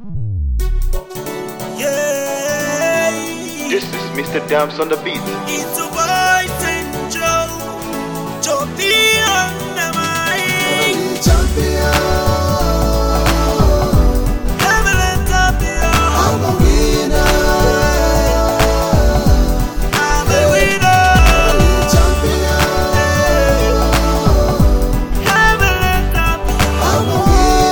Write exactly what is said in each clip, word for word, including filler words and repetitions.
Yeah. This is Mister Dams on the beat. It's a white and Joe. Joe Dion, am I? Champion, Evelyn Champion. I'm a winner. I'm a winner. Champion, Evelyn Champion. I'm a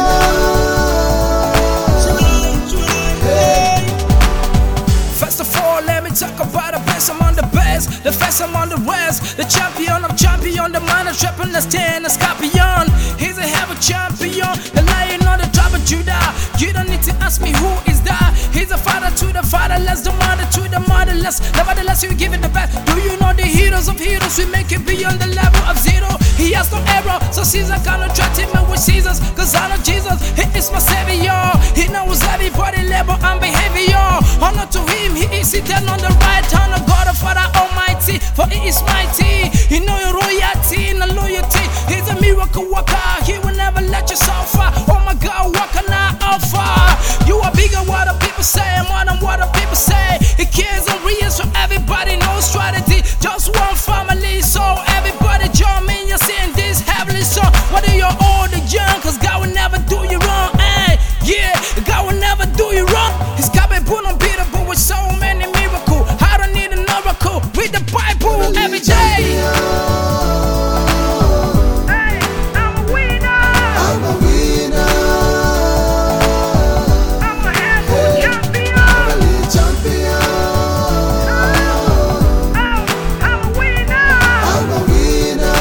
First of all, let me talk about the best among the best, the best among the rest, the champion of champion, the man of triple, the stand, the scorpion. He's a heavy champion, the lion on the tribe of Judah. You don't need to ask me who is that. He's a father to the fatherless, the mother to the motherless. Nevertheless, you give it the best. Do you know the heroes of heroes? We make it beyond the level of zero. He has no error, so Caesar cannot try to me with Caesars. Cause I know Jesus, he is my savior. He knows everybody level and behavior. Honor to him, he is seated on the right hand of God the Father Almighty. For he is mighty, he know your royalty and loyalty. He's a miracle worker, he will never let you suffer. Oh my God, what can I offer? You are bigger what the people say, more than what the people say. He cares and reasons for everybody, no strategy, just one family. So everybody join me, you're seeing this heavenly song. Whether you're old or young, cause God will never do you wrong. Eh? Yeah, God will never do you wrong. He's capable, unbeatable with so many miracles. I don't need an oracle, read the Bible every day. Hey, I'm a winner. I'm a winner. I'm a handful champion. Champion, Oh, I'm a winner. I'm a winner.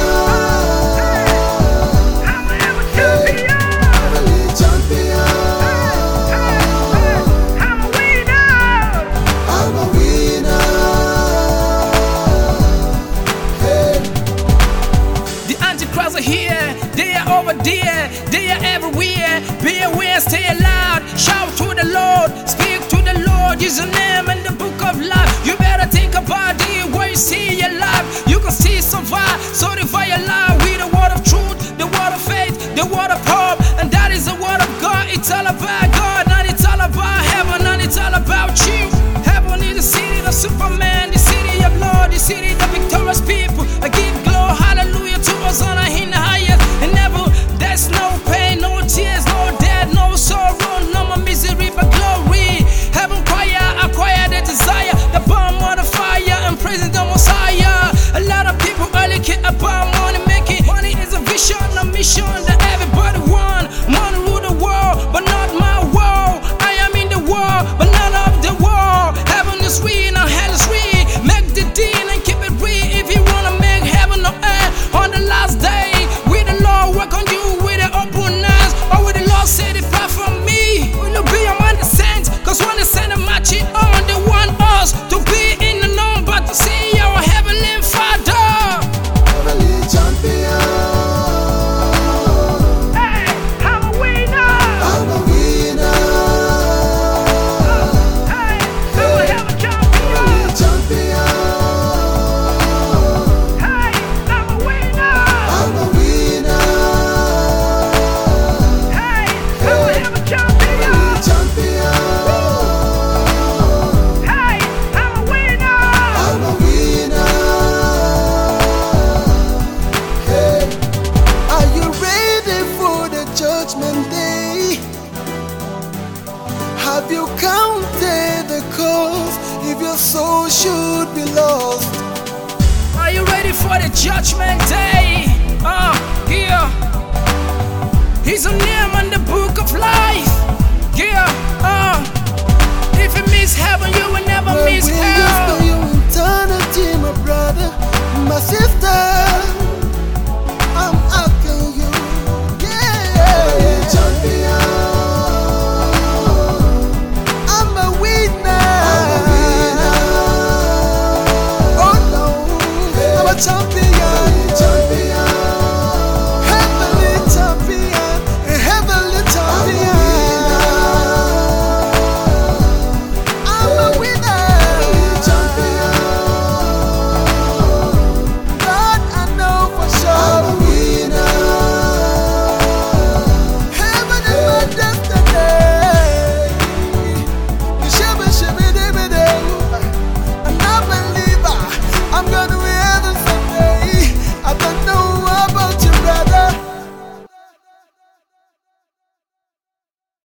I'm a ever champion. Champion, I'm a winner. I'm a winner. Hey. The antichrists are here, they are over there, they are everywhere. Be aware, stay loud, shout to the Lord, speak to the Lord, use your name in the book of life. You better think about it where you see your life. You can see survive, solidify your life with the word of truth, the word of faith, the word of hope, and that is the word of God. It's all about God, not it's all about heaven, and it's all about you. Heaven is the city of Superman, the city of Lord, the city of victorious people. I give glory, hallelujah to us on in the highest. And never, there's no pain, no tears, no death, no sorrow, no more misery but glory. Heaven choir, acquire the desire, the bomb on the fire, and praising the Messiah. A lot of people only care about money making. Money is a vision, a mission that everybody want. Money rule the world, but not my world. I am in the world, but not of the world. Heaven is real and hell is real. Make the deal and keep it real if you wanna make heaven on earth on the last day. With the Lord work on you with the open eyes, or with the Lord say depart from me. Will you be among the saints? Cause when they send a match it on, they want us to be in the known, but to see our heavenly Father. Champion, Hey, I'm a winner. I'm a winner. Hey, I'm a heaven champion. Champion, Hey, I'm a winner. I'm a winner. Hey, I'm a heaven champion. Champion, Hey, I'm a winner. I'm a winner. Hey. Are you ready for the judgment day? Have you counted the cost if your soul should be lost? Are you ready for the judgment day? Uh, yeah. He's a name on the book of life.